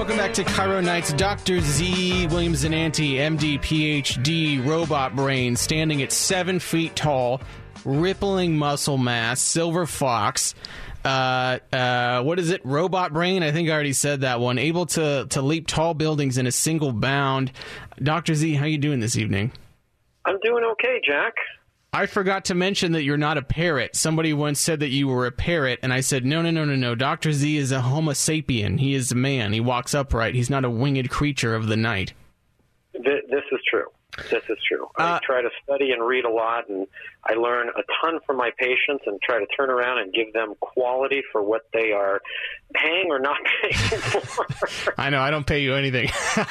Welcome back to Cairo Nights. Dr. Z. Williams Zananti, MD, PhD, robot brain, standing at 7 feet tall, rippling muscle mass, silver fox. What is it? Robot brain? I think I already said that one. Able to leap tall buildings in a single bound. Dr. Z, how you doing this evening? I'm doing okay, Jack. I forgot to mention that you're not a parrot. Somebody once said that you were a parrot, and I said, no. Dr. Z is a homo sapien. He is a man. He walks upright. He's not a winged creature of the night. This is true. This is true. I try to study and read a lot, and I learn a ton from my patients and try to turn around and give them quality for what they are paying or not paying for. I know. I don't pay you anything.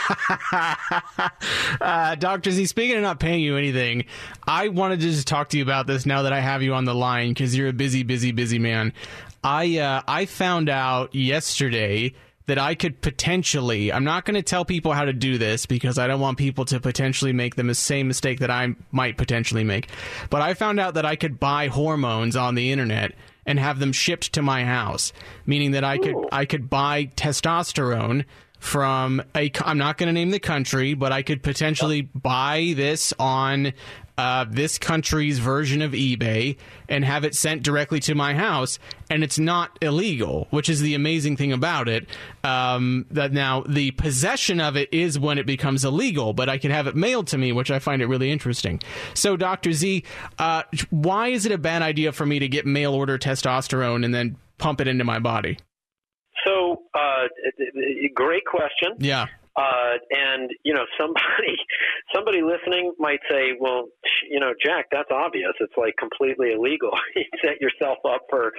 Dr. Z, speaking of not paying you anything, I wanted to just talk to you about this now that I have you on the line because you're a busy man. I found out yesterday that I could potentially, I'm not going to tell people how to do this because I don't want people to potentially make the same mistake that I might potentially make. But I found out that I could buy hormones on the internet and have them shipped to my house, meaning that I could buy testosterone from I'm not going to name the country, but I could potentially buy this on this country's version of eBay and have it sent directly to my house, and it's not illegal, which is the amazing thing about it. That now the possession of it is when it becomes illegal, but I could have it mailed to me, which I find it really interesting. So, Dr. Z, why is it a bad idea for me to get mail order testosterone and then pump it into my body? So, great question. Yeah. And, somebody listening might say, well, Jack, that's obvious. It's like completely illegal. You set yourself up for,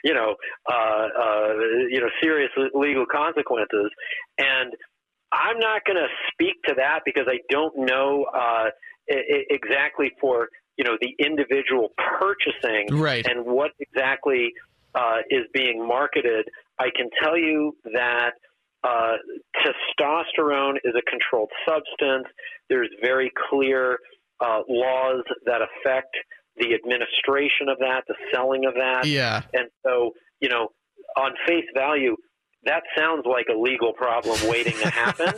serious legal consequences. And I'm not going to speak to that because I don't know exactly for, the individual purchasing right. and what exactly is being marketed. I can tell you that testosterone is a controlled substance. There's very clear laws that affect the administration of that, the selling of that. Yeah. And so, on face value, that sounds like a legal problem waiting to happen.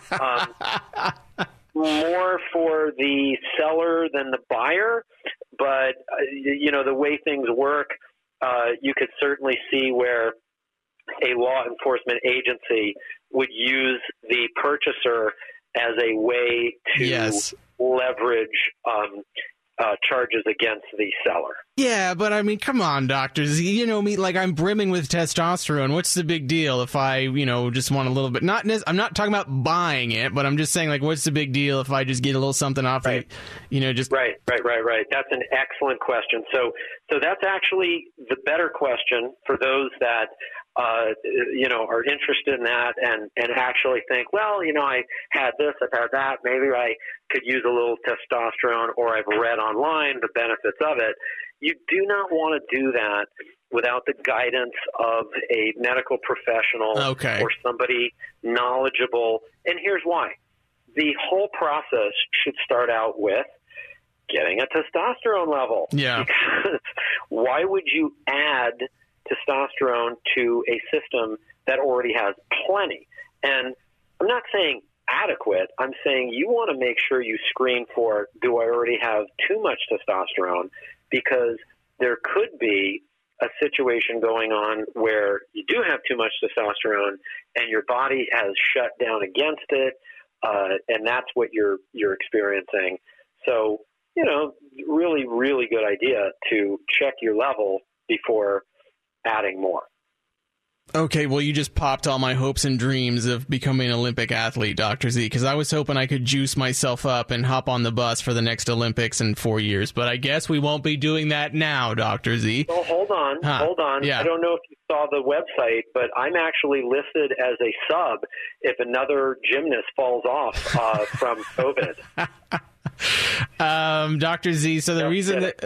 More for the seller than the buyer. But, the way things work, you could certainly see where a law enforcement agency would use the purchaser as a way to leverage charges against the seller. Yeah, but I mean, come on, doctors. You know me, like I'm brimming with testosterone. What's the big deal if I, just want a little bit? I'm not talking about buying it, but I'm just saying, like, what's the big deal if I just get a little something off right. it? Just right. That's an excellent question. So that's actually the better question for those that are interested in that and actually think, well, I had this, I've had that, maybe I could use a little testosterone, or I've read online the benefits of it. You do not want to do that without the guidance of a medical professional or somebody knowledgeable. And here's why. The whole process should start out with getting a testosterone level. Yeah. Because why would you add testosterone to a system that already has plenty? And I'm not saying adequate. I'm saying you want to make sure you screen for, do I already have too much testosterone? Because there could be a situation going on where you do have too much testosterone and your body has shut down against it, and that's what you're experiencing. So, really, really good idea to check your level before adding more. Okay, well, you just popped all my hopes and dreams of becoming an Olympic athlete, Dr. Z, because I was hoping I could juice myself up and hop on the bus for the next Olympics in 4 years, but I guess we won't be doing that now, Dr. Z. Well, hold on. Yeah. I don't know if you saw the website, but I'm actually listed as a sub if another gymnast falls off from COVID. Dr. Z, so the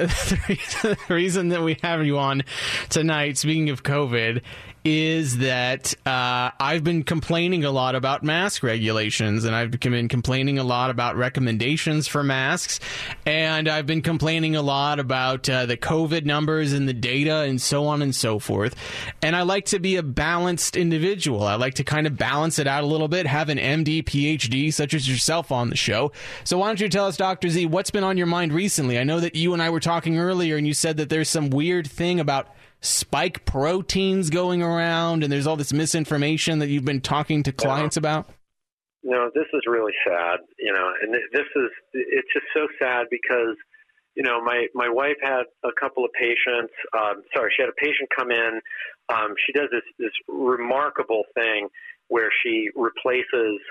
reason that we have you on tonight, speaking of COVID, is that I've been complaining a lot about mask regulations, and I've been complaining a lot about recommendations for masks, and I've been complaining a lot about the COVID numbers and the data and so on and so forth. And I like to be a balanced individual. I like to kind of balance it out a little bit, have an MD, PhD, such as yourself on the show. So why don't you tell us, Dr. Z, what's been on your mind recently? I know that you and I were talking earlier, and you said that there's some weird thing about spike proteins going around, and there's all this misinformation that you've been talking to clients about. No, this is really sad, and it's just so sad because, my wife had a couple of patients, she had a patient come in. She does this remarkable thing where she replaces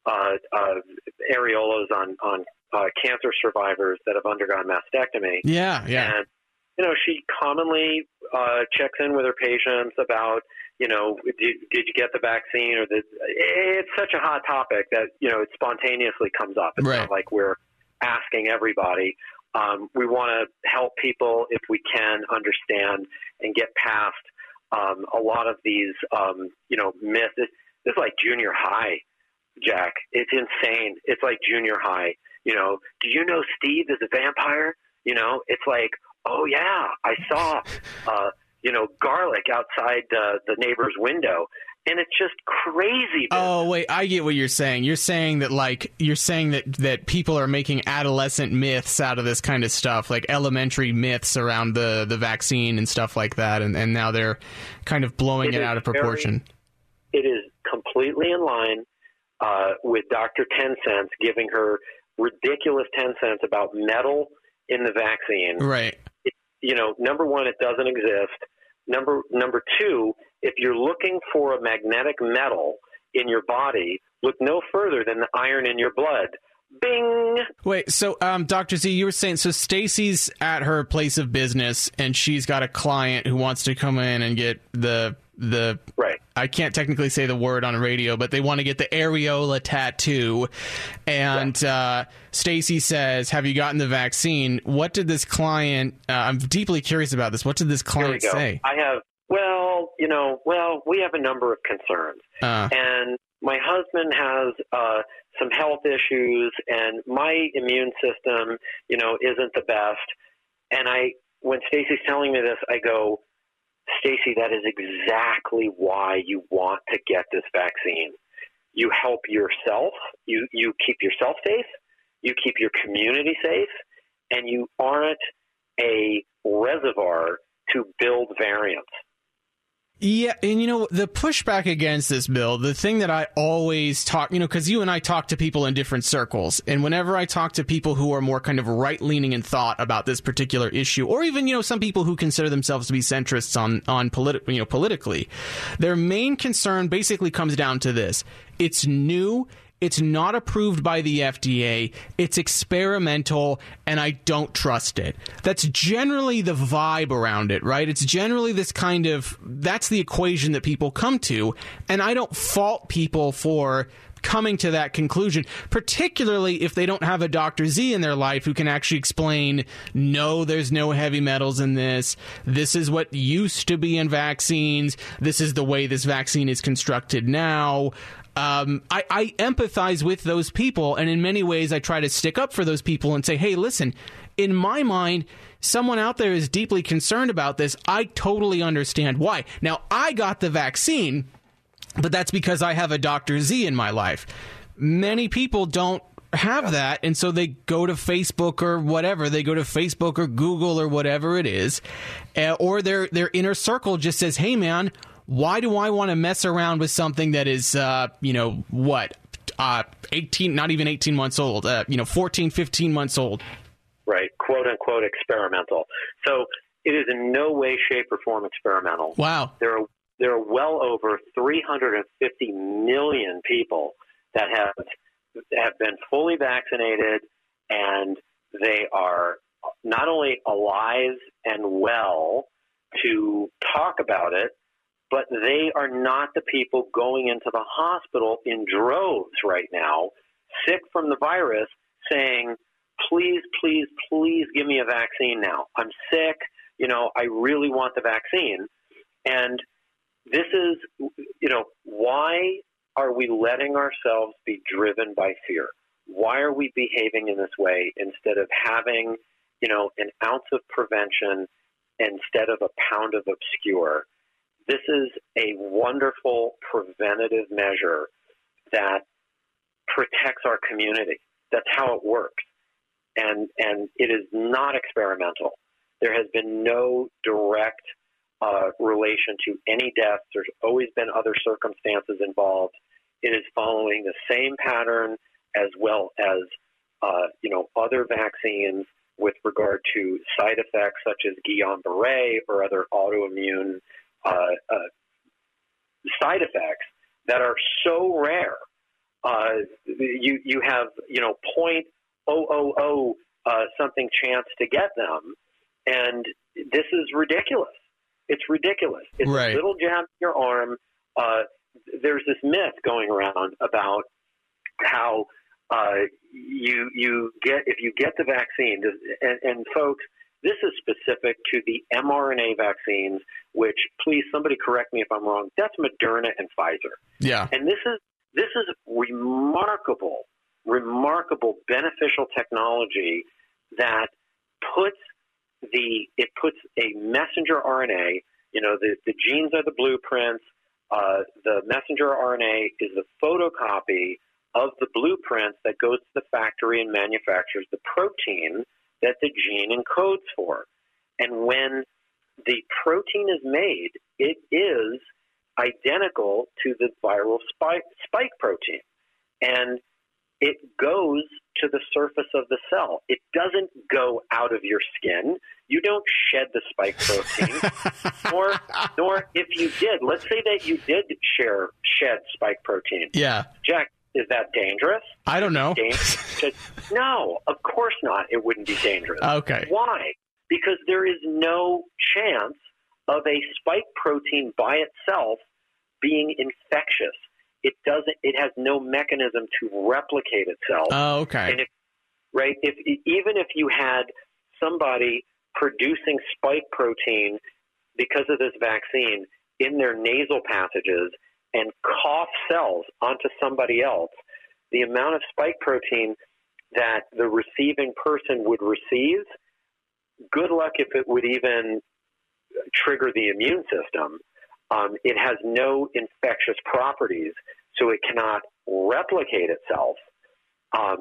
areolas on cancer survivors that have undergone mastectomy. Yeah. And, she commonly checks in with her patients about, did you get the vaccine? It's such a hot topic that, it spontaneously comes up. It's not like we're asking everybody. We want to help people, if we can, understand and get past a lot of these, myths. This is like junior high, Jack. It's insane. It's like junior high. Do you know Steve is a vampire? It's like, oh, yeah, I saw, garlic outside the neighbor's window. And it's just crazy. Oh, wait, I get what you're saying. You're saying that that people are making adolescent myths out of this kind of stuff, like elementary myths around the vaccine and stuff like that. And now they're kind of blowing it out of proportion. It is completely in line with Dr. 10 Cents giving her ridiculous 10 cents about metal in the vaccine. Right. Number one, it doesn't exist. Number two, if you're looking for a magnetic metal in your body, look no further than the iron in your blood. Bing! Wait, so Dr. Z, you were saying, so Stacy's at her place of business, and she's got a client who wants to come in and get the right. I can't technically say the word on radio, but they want to get the areola tattoo. And Stacy says, have you gotten the vaccine? What did this client, I'm deeply curious about this. What did this client say? I have, we have a number of concerns. And my husband has some health issues, and my immune system, isn't the best. And when Stacy's telling me this, I go, Stacy, that is exactly why you want to get this vaccine. You help yourself, you keep yourself safe, you keep your community safe, and you aren't a reservoir to build variants. Yeah, and the pushback against this bill, the thing that I always talk, because you and I talk to people in different circles, and whenever I talk to people who are more kind of right-leaning in thought about this particular issue, or even, some people who consider themselves to be centrists on politically, their main concern basically comes down to this. It's new. It's not approved by the FDA. It's experimental, and I don't trust it. That's generally the vibe around it, right? It's generally this kind of, that's the equation that people come to, and I don't fault people for coming to that conclusion, particularly if they don't have a Dr. Z in their life who can actually explain, no, there's no heavy metals in this. This is what used to be in vaccines. This is the way this vaccine is constructed now. I empathize with those people, and in many ways I try to stick up for those people and say, hey, listen, in my mind, someone out there is deeply concerned about this. I totally understand why. Now, I got the vaccine, but that's because I have a Dr. Z in my life. Many people don't have that, and so they go to Facebook or whatever. They go to Facebook or Google or whatever it is, or their inner circle just says, hey, man, why do I want to mess around with something that is, 18, not even 18 months old, 14, 15 months old? Right, quote unquote experimental. So it is in no way, shape, or form experimental. Wow. There are well over 350 million people that have been fully vaccinated, and they are not only alive and well to talk about it, but they are not the people going into the hospital in droves right now, sick from the virus, saying, please, please, please give me a vaccine now. I'm sick. I really want the vaccine. And this is, why are we letting ourselves be driven by fear? Why are we behaving in this way instead of having, an ounce of prevention instead of a pound of obscure? This is a wonderful preventative measure that protects our community. That's how it works. And it is not experimental. There has been no direct relation to any deaths. There's always been other circumstances involved. It is following the same pattern as well as, other vaccines with regard to side effects such as Guillain-Barré or other autoimmune side effects that are so rare. You have, 0.000 something chance to get them, and this is ridiculous. It's ridiculous. It's right. A little jab in your arm. There's this myth going around about how you get, if you get the vaccine, and folks, this is specific to the mRNA vaccines, which, please, somebody correct me if I'm wrong, that's Moderna and Pfizer. Yeah. And this is remarkable beneficial technology that puts a messenger RNA, the genes are the blueprints, the messenger RNA is the photocopy of the blueprints that goes to the factory and manufactures the protein that the gene encodes for. And when the protein is made, it is identical to the viral spike protein. And it goes to the surface of the cell. It doesn't go out of your skin. You don't shed the spike protein. nor if you did, let's say that you did shed spike protein. Yeah. Jack, is that dangerous? I don't know. No, of course not. It wouldn't be dangerous. Okay. Why? Because there is no chance of a spike protein by itself being infectious. It has no mechanism to replicate itself. Oh, okay. And even if you had somebody producing spike protein because of this vaccine in their nasal passages and cough cells onto somebody else, the amount of spike protein that the receiving person would receive, good luck if it would even trigger the immune system. It has no infectious properties, so it cannot replicate itself. I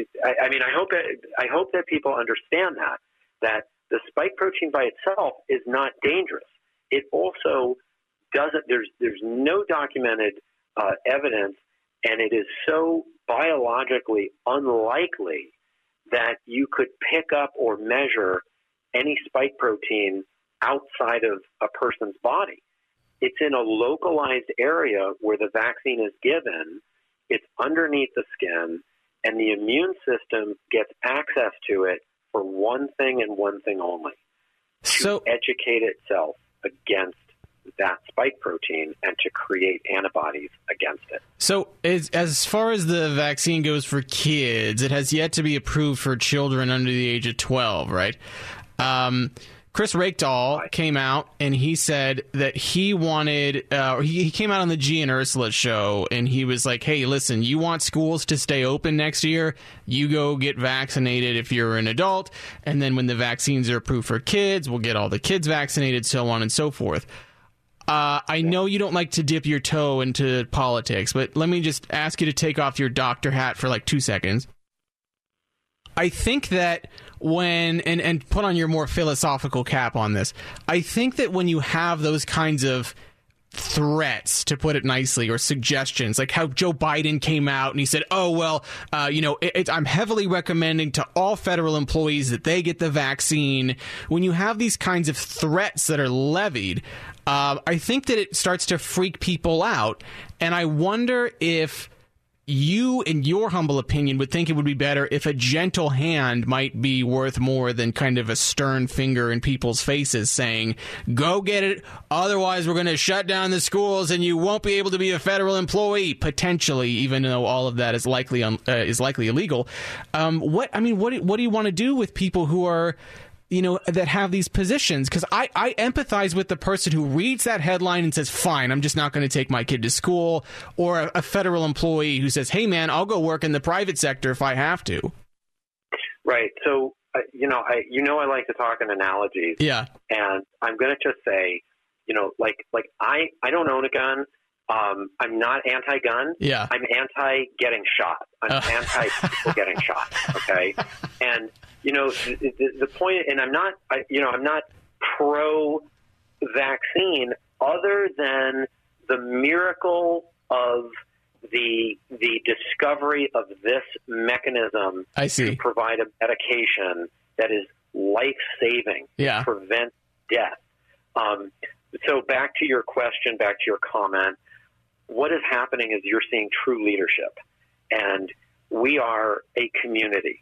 hope that people understand that the spike protein by itself is not dangerous. It also doesn't. There's no documented evidence, and it is so biologically unlikely that you could pick up or measure any spike protein outside of a person's body. It's in a localized area where the vaccine is given. It's underneath the skin, and the immune system gets access to it for one thing and one thing only, to educate itself against that spike protein and to create antibodies against it. So as far as the vaccine goes for kids, it has yet to be approved for children under the age of 12, right? Chris Rakedal came out and he said that he wanted, he came out on the G and Ursula show and he was like, hey, listen, you want schools to stay open next year? You go get vaccinated if you're an adult. And then when the vaccines are approved for kids, we'll get all the kids vaccinated, so on and so forth. I know you don't like to dip your toe into politics, but let me just ask you to take off your doctor hat for like 2 seconds. I think that when, and put on your more philosophical cap on this, I think that when you have those kinds of threats, to put it nicely, or suggestions, like how Joe Biden came out and he said, oh, well, I'm heavily recommending to all federal employees that they get the vaccine. When you have these kinds of threats that are levied, I think that it starts to freak people out. And I wonder if you, in your humble opinion, would think it would be better if a gentle hand might be worth more than kind of a stern finger in people's faces saying, go get it, otherwise we're going to shut down the schools and you won't be able to be a federal employee, potentially, even though all of that is likely illegal. What do you want to do with people who are, that have these positions? Because I empathize with the person who reads that headline and says, fine, I'm just not going to take my kid to school, or a federal employee who says, hey, man, I'll go work in the private sector if I have to. Right. So, I like to talk in analogies. Yeah. And I'm going to just say, I don't own a gun. I'm not anti-gun. Yeah. I'm anti-getting shot. I'm anti-people getting shot. Okay. And, the point, and I'm not pro-vaccine, other than the miracle of the discovery of this mechanism to provide a medication that is life-saving, to prevent death. So back to your question, back to your comment, what is happening is you're seeing true leadership, and we are a community.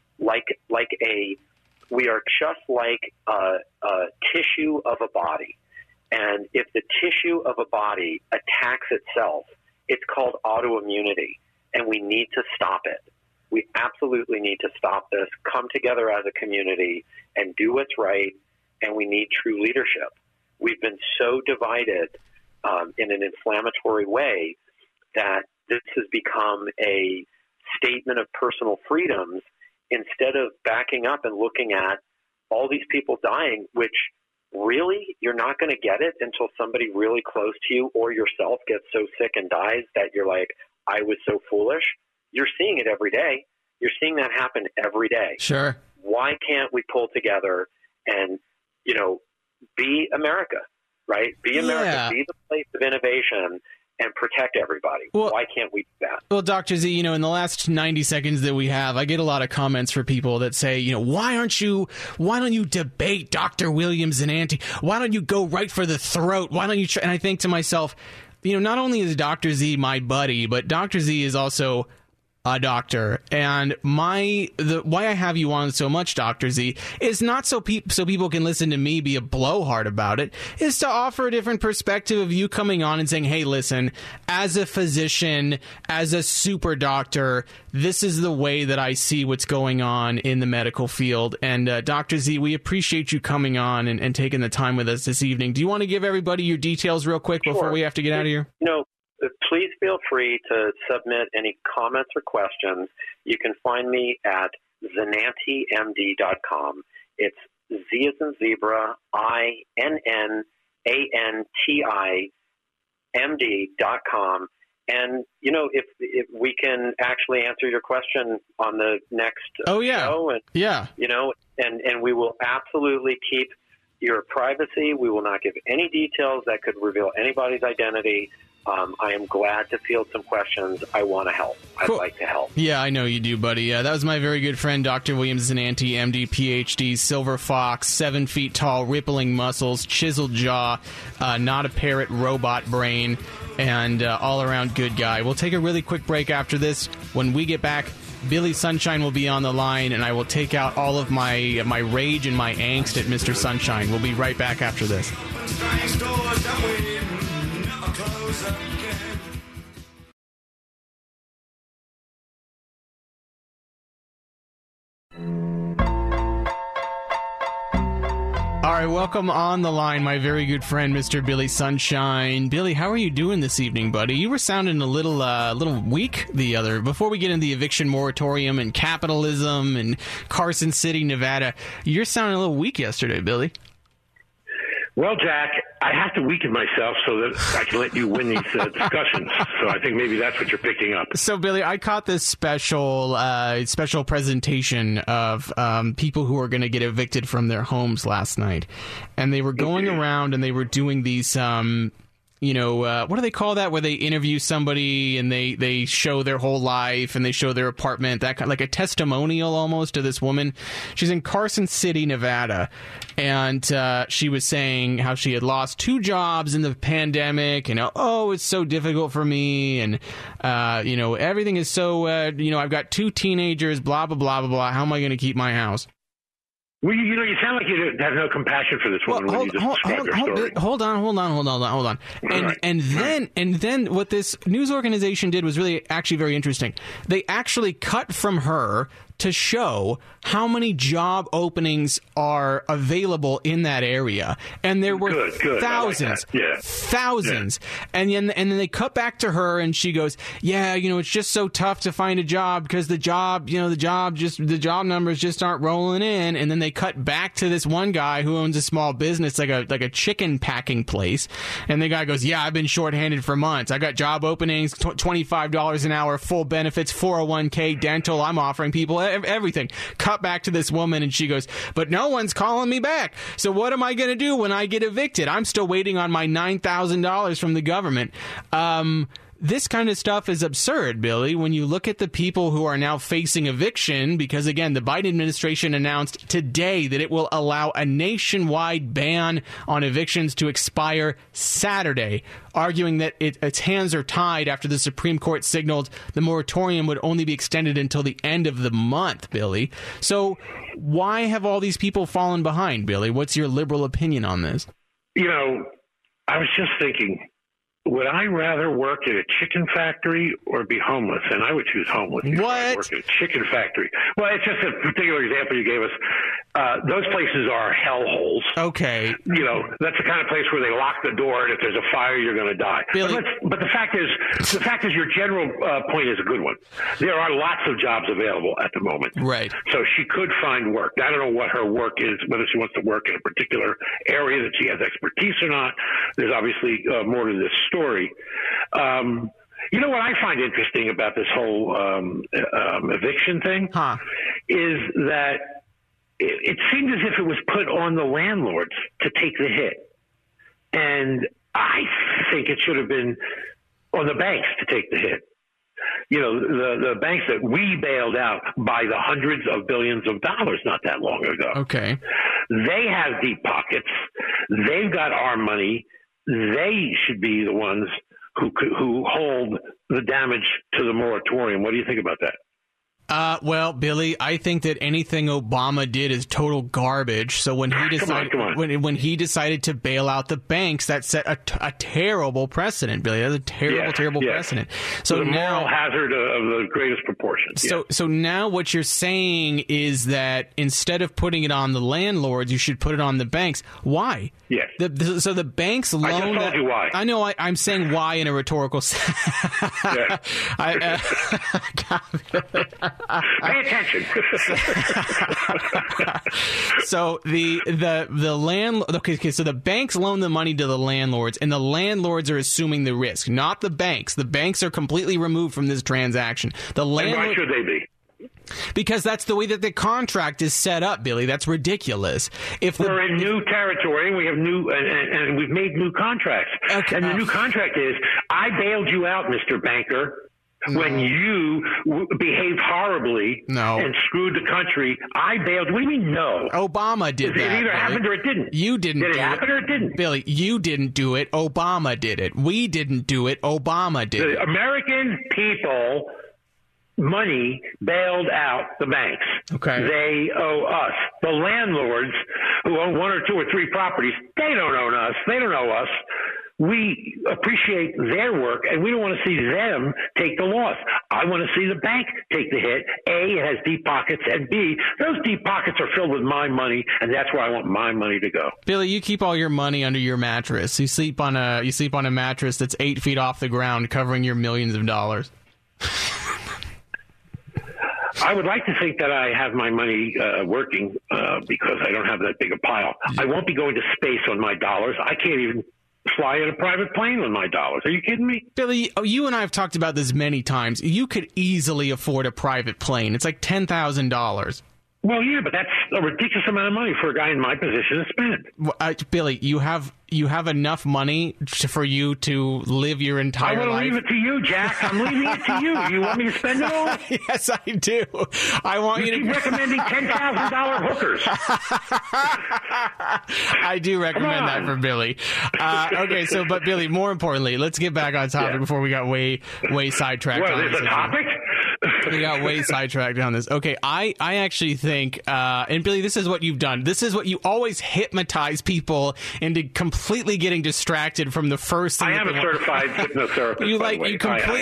We are just like a tissue of a body. And if the tissue of a body attacks itself, it's called autoimmunity, and we need to stop it. We absolutely need to stop this, come together as a community, and do what's right, and we need true leadership. We've been so divided in an inflammatory way that this has become a statement of personal freedoms, instead of backing up and looking at all these people dying, which really you're not going to get it until somebody really close to you or yourself gets so sick and dies that you're like, I was so foolish. You're seeing it every day. You're seeing that happen every day. Sure. Why can't we pull together and, be America, right? Be America, be the place of innovation and protect everybody. Why can't we do that? Well, Dr. Z, in the last 90 seconds that we have, I get a lot of comments for people that say, why don't you debate Dr. Williams and Anti? Why don't you go right for the throat? Why don't you and I think to myself, not only is Dr. Z my buddy, but Dr. Z is also a doctor, and why I have you on so much, Dr. Z, is not so people can listen to me be a blowhard about it, is to offer a different perspective of you coming on and saying, hey, listen, as a physician, as a super doctor, this is the way that I see what's going on in the medical field. And Dr. Z, we appreciate you coming on and taking the time with us this evening. Do you want to give everybody your details real quick before we have to get out of here? No. Please feel free to submit any comments or questions. You can find me at ZenantiMD.com. It's Z as in zebra, INNANTIMD.com. And, if we can actually answer your question on the next show. And we will absolutely keep your privacy. We will not give any details that could reveal anybody's identity. I am glad to field some questions. I want to help. Cool. I'd like to help. Yeah, I know you do, buddy. That was my very good friend, Dr. Williams Zananti, MD, PhD, silver fox, 7 feet tall, rippling muscles, chiseled jaw, not a parrot, robot brain, and all-around good guy. We'll take a really quick break after this. When we get back, Billy Sunshine will be on the line, and I will take out all of my rage and my angst at Mr. Sunshine. We'll be right back after this. All right, welcome on the line, my very good friend, Mr. Billy Sunshine. Billy, how are you doing this evening, buddy? You were sounding a little weak before we get into the eviction moratorium and capitalism and Carson City, Nevada. You're sounding a little weak yesterday, Billy. Well, Jack, I have to weaken myself so that I can let you win these discussions. So I think maybe that's what you're picking up. So, Billy, I caught this special presentation of people who are going to get evicted from their homes last night. And they were going around and they were doing these what do they call that? Where they interview somebody and they show their whole life and they show their apartment, that kind, like a testimonial almost to this woman. She's in Carson City, Nevada, and she was saying how she had lost 2 jobs in the pandemic, and it's so difficult for me, and everything is so I've got 2 teenagers, blah blah blah blah blah. How am I going to keep my house? Well, you sound like you have no compassion for this woman when you just describe her story. Hold on. And then what this news organization did was actually very interesting. They actually cut from her to show how many job openings are available in that area, and there were thousands, thousands. Yeah. And then they cut back to her, and she goes, "Yeah, it's just so tough to find a job because the job numbers just aren't rolling in." And then they cut back to this one guy who owns a small business, like a chicken packing place, and the guy goes, "Yeah, I've been shorthanded for months. I got job openings, $25 an hour, full benefits, 401k, dental. I'm offering people everything." Cut back to this woman, and she goes, "But no one's calling me back. So what am I going to do when I get evicted? I'm still waiting on my $9,000 from the government." This kind of stuff is absurd, Billy, when you look at the people who are now facing eviction, because, again, the Biden administration announced today that it will allow a nationwide ban on evictions to expire Saturday, arguing that its hands are tied after the Supreme Court signaled the moratorium would only be extended until the end of the month, Billy. So why have all these people fallen behind, Billy? What's your liberal opinion on this? I was just thinking, would I rather work at a chicken factory or be homeless? And I would choose homeless. What? Work at a chicken factory. Well, it's just a particular example you gave us. Those places are hellholes. Okay. That's the kind of place where they lock the door, and if there's a fire, you're going to die. Billy. But the fact is, your general point is a good one. There are lots of jobs available at the moment. Right. So she could find work. I don't know what her work is, whether she wants to work in a particular area that she has expertise or not. There's obviously more to this story. What I find interesting about this whole eviction thing is that it seemed as if it was put on the landlords to take the hit. And I think it should have been on the banks to take the hit. The banks that we bailed out by the hundreds of billions of dollars not that long ago. Okay. They have deep pockets. They've got our money. They should be the ones who hold the damage to the moratorium. What do you think about that? Well, Billy, I think that anything Obama did is total garbage. So when he decided when he decided to bail out the banks, that set a terrible precedent, Billy. That's a terrible precedent. So the now, moral hazard of the greatest proportions. So now what you're saying is that instead of putting it on the landlords, you should put it on the banks. Why? Yes. So the banks loan. I just told you why. I know. I'm saying why in a rhetorical sense. Pay attention. So the landlord. Okay. So the banks loan the money to the landlords, and the landlords are assuming the risk, not the banks. The banks are completely removed from this transaction. And why should they be? Because that's the way that the contract is set up, Billy. That's ridiculous. We're in new territory, and we have and we've made new contracts. Okay. And the new contract is, I bailed you out, Mr. Banker. When you behaved horribly and screwed the country, I bailed. What do you mean, no? Obama did that. It either happened or it didn't. You didn't. Did it happen or it didn't? Billy, you didn't do it. Obama did it. We didn't do it. Obama did it. The American people money bailed out the banks. Okay. They owe us. The landlords who own 1 or 2 or 3 properties, they don't own us. They don't owe us. We appreciate their work, and we don't want to see them take the loss. I want to see the bank take the hit. A, it has deep pockets, and B, those deep pockets are filled with my money, and that's where I want my money to go. Billy, you keep all your money under your mattress. You sleep on a mattress that's 8 feet off the ground, covering your millions of dollars. I would like to think that I have my money working because I don't have that big a pile. I won't be going to space on my dollars. I can't even fly in a private plane with my dollars. Are you kidding me? Billy, you and I have talked about this many times. You could easily afford a private plane. It's like $10,000. Well, yeah, but that's a ridiculous amount of money for a guy in my position to spend. Billy, you have enough money for you to live your entire life. I want to leave it to you, Jack. I'm leaving it to you. You want me to spend it all? Yes, I do. I want you to keep recommending $10,000 hookers. I do recommend that for Billy. Okay, but Billy, more importantly, let's get back on topic before we got way sidetracked. Well, there's a topic? We got way sidetracked on this. Okay, I actually think, and Billy, this is what you've done. This is what you always hypnotize people into completely getting distracted from the first thing. I am a certified hypnotherapist. You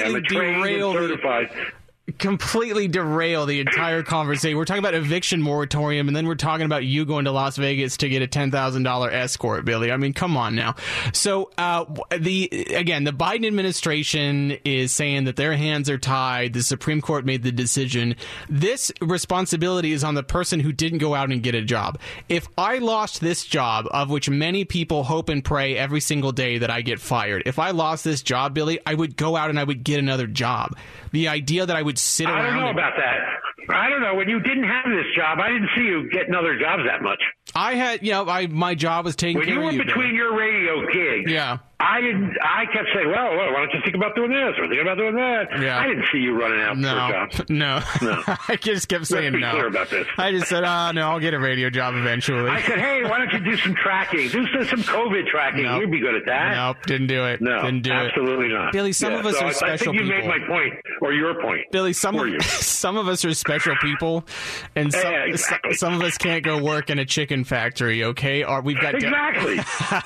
completely derail the entire conversation. We're talking about eviction moratorium, and then we're talking about you going to Las Vegas to get a $10,000 escort, Billy. I mean, come on now. So, the Biden administration is saying that their hands are tied. The Supreme Court made the decision. This responsibility is on the person who didn't go out and get a job. If I lost this job, of which many people hope and pray every single day that I get fired, if I lost this job, Billy, I would go out and I would get another job. The idea that I would sit around. I don't know about that. I don't know. When you didn't have this job, I didn't see you getting other jobs that much. I had, my job was taking care of you. When you were between your radio gigs, I kept saying, well, why don't you think about doing this or think about doing that? Yeah. I didn't see you running out for a job. No. I just kept saying Let's be clear about this. I just said, no, I'll get a radio job eventually. I said, hey, why don't you do some tracking? Do some COVID tracking. Nope. You'd be good at that. Nope, didn't do it. No, didn't do absolutely not. Billy, some of us are special people. I think you made my point, or your point. Billy, some of us are special people, and some of us can't go work in a chicken factory, okay? Or we've got exactly.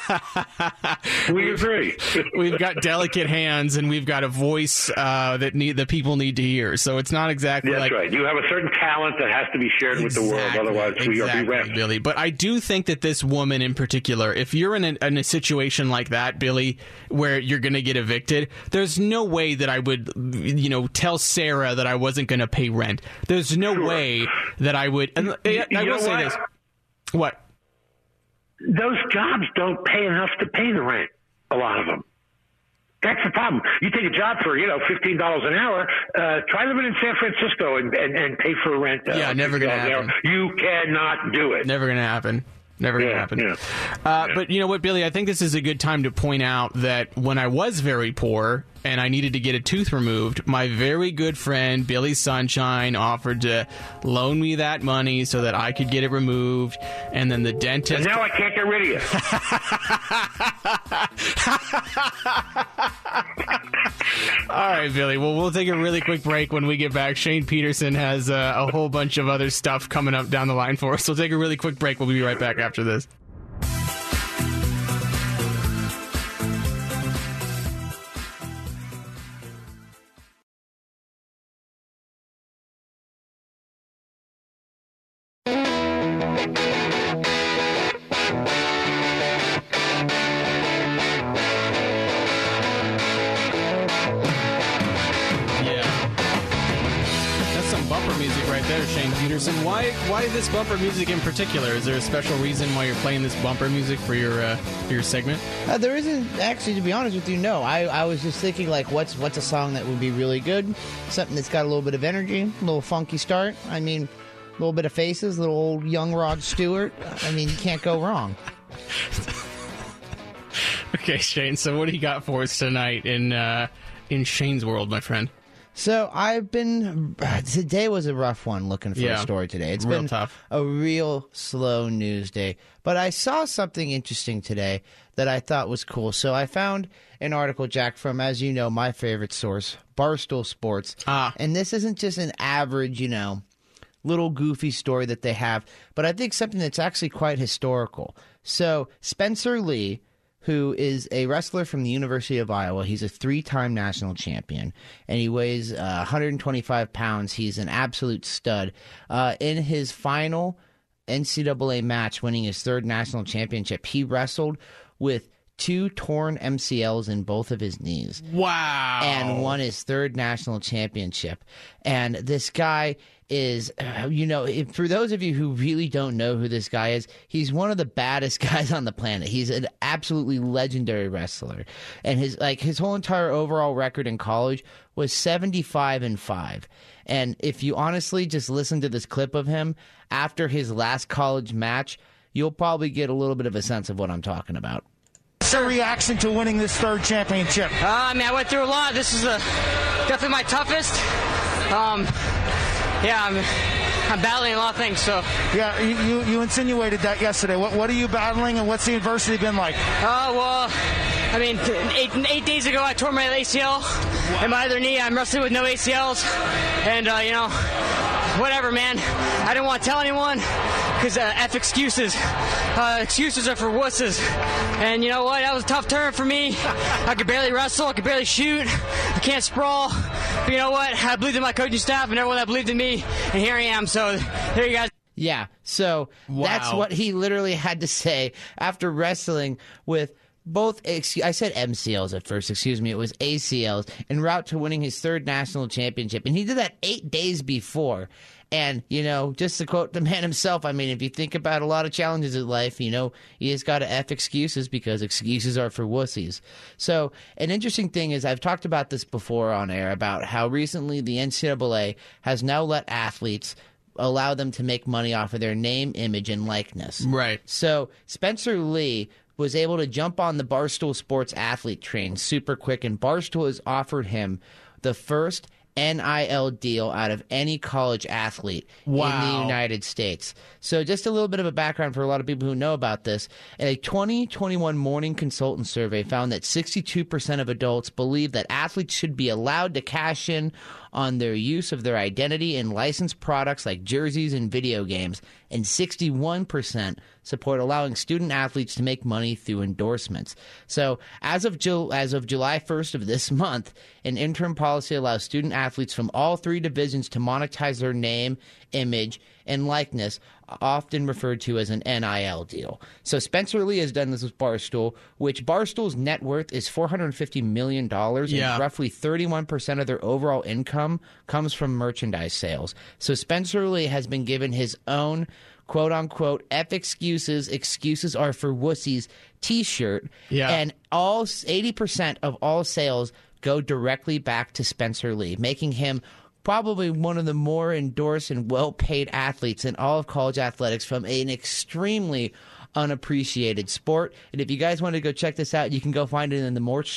We agree. We've got delicate hands, and we've got a voice that the people need to hear. So it's not exactly That's right. You have a certain talent that has to be shared with the world. Otherwise, we are bereft. Billy. But I do think that this woman in particular, if you're in a situation like that, Billy, where you're going to get evicted, there's no way that I would, tell Sarah that I wasn't going to pay rent. There's no way that I would. And I will say this. What? Those jobs don't pay enough to pay the rent. A lot of them. That's the problem. You take a job for, $15 an hour, try living in San Francisco and pay for rent. Never going to happen. You cannot do it. Never going to happen. Never going to happen. Yeah. But you know what, Billy? I think this is a good time to point out that when I was very poor and I needed to get a tooth removed, my very good friend Billy Sunshine offered to loan me that money so that I could get it removed. And then the dentist... And now I can't get rid of you. All right, Billy. Well, we'll take a really quick break. When we get back, Shane Peterson has a whole bunch of other stuff coming up down the line for us. We'll take a really quick break. We'll be right back after this. Why this bumper music in particular? Is there a special reason why you're playing this bumper music for your segment? There isn't, actually, to be honest with you, no. I was just thinking, what's a song that would be really good? Something that's got a little bit of energy, a little funky start. I mean, a little bit of faces, little old young Rod Stewart. I mean, you can't go wrong. Okay, Shane, so what do you got for us tonight in Shane's world, my friend? So today was a rough one looking for a story today. It's been tough. A real slow news day. But I saw something interesting today that I thought was cool. So I found an article, Jack, from, as you know, my favorite source, Barstool Sports. And this isn't just an average, little goofy story that they have, but I think something that's actually quite historical. So Spencer Lee, who is a wrestler from the University of Iowa. He's a 3-time national champion, and he weighs 125 pounds. He's an absolute stud. In his final NCAA match, winning his 3rd national championship, he wrestled with 2 torn MCLs in both of his knees. Wow. And won his 3rd national championship. And this guy is, for those of you who really don't know who this guy is, he's one of the baddest guys on the planet. He's an absolutely legendary wrestler. And his whole entire overall record in college was 75-5. And if you honestly just listen to this clip of him after his last college match, you'll probably get a little bit of a sense of what I'm talking about. What's your reaction to winning this 3rd championship? I went through a lot. This is definitely my toughest. I'm battling a lot of things. So yeah, you insinuated that yesterday. What are you battling, and what's the adversity been like? 8 days ago I tore my ACL in my other knee. I'm wrestling with no ACLs, and whatever, man. I didn't want to tell anyone because F excuses. Excuses are for wusses. And you know what? That was a tough turn for me. I could barely wrestle. I could barely shoot. I can't sprawl. But you know what? I believed in my coaching staff and everyone that believed in me. And here I am. So there you guys. Yeah. So That's what he literally had to say after wrestling with both, I said MCLs at first, excuse me, it was ACLs, en route to winning his 3rd national championship. And he did that 8 days before. And, just to quote the man himself, if you think about a lot of challenges in life, you just got to F excuses because excuses are for wussies. So an interesting thing is I've talked about this before on air about how recently the NCAA has now let athletes allow them to make money off of their name, image, and likeness. Right. So Spencer Lee was able to jump on the Barstool Sports athlete train super quick, and Barstool has offered him the first NIL deal out of any college athlete in the United States. So just a little bit of a background for a lot of people who know about this. A 2021 Morning Consultant survey found that 62% of adults believe that athletes should be allowed to cash in on their use of their identity in licensed products like jerseys and video games, and 61% support allowing student athletes to make money through endorsements. So as of July 1st of this month, an interim policy allows student athletes from all 3 divisions to monetize their name, image, and likeness, often referred to as an NIL deal. So Spencer Lee has done this with Barstool, which Barstool's net worth is $450 million, and roughly 31% of their overall income comes from merchandise sales. So Spencer Lee has been given his own quote-unquote F excuses are for wussies t-shirt, and all 80% of all sales go directly back to Spencer Lee, making him probably one of the more endorsed and well-paid athletes in all of college athletics from an extremely unappreciated sport. And if you guys want to go check this out, you can go find it in the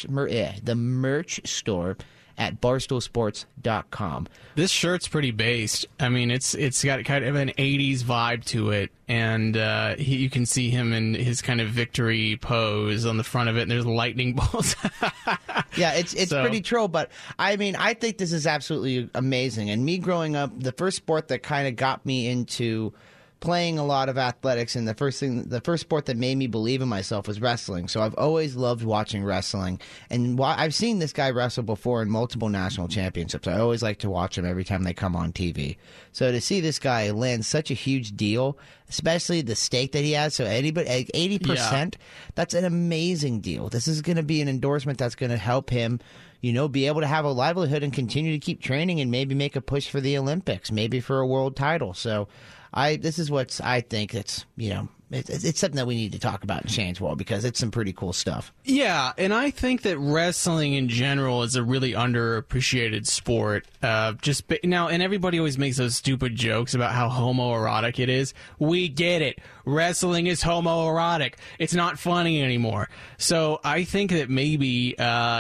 merch store at barstoolsports.com. This shirt's pretty based. It's got kind of an 80s vibe to it, and you can see him in his kind of victory pose on the front of it, and there's lightning bolts. Yeah, it's pretty troll, but I think this is absolutely amazing. And me growing up, the first sport that kind of got me into playing a lot of athletics, and the first sport that made me believe in myself was wrestling. So I've always loved watching wrestling, and I've seen this guy wrestle before in multiple national championships. I always like to watch him every time they come on TV. So to see this guy land such a huge deal, especially the stake that he has, so 80%, that's an amazing deal. This is going to be an endorsement that's going to help him, be able to have a livelihood and continue to keep training and maybe make a push for the Olympics, maybe for a world title. So this is what I think it's something that we need to talk about in Shane's World, because it's some pretty cool stuff. Yeah, and I think that wrestling in general is a really underappreciated sport. Now, and everybody always makes those stupid jokes about how homoerotic it is. We get it. Wrestling is homoerotic. It's not funny anymore. So I think that maybe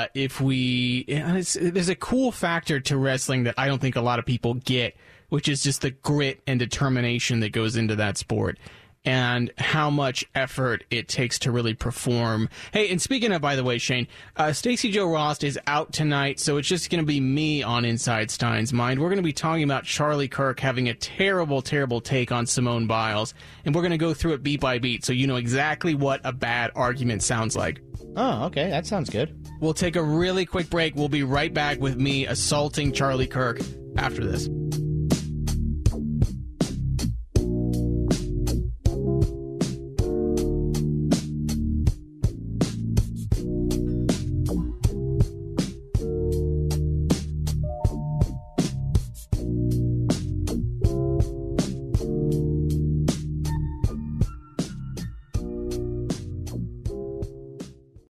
there's a cool factor to wrestling that I don't think a lot of people get, which is just the grit and determination that goes into that sport and how much effort it takes to really perform. Hey, and speaking of, by the way, Shane, Stacey Joe Ross is out tonight, so it's just going to be me on Inside Stein's Mind. We're going to be talking about Charlie Kirk having a terrible, terrible take on Simone Biles, and we're going to go through it beat by beat so you know exactly what a bad argument sounds like. Oh, okay. That sounds good. We'll take a really quick break. We'll be right back with me assaulting Charlie Kirk after this.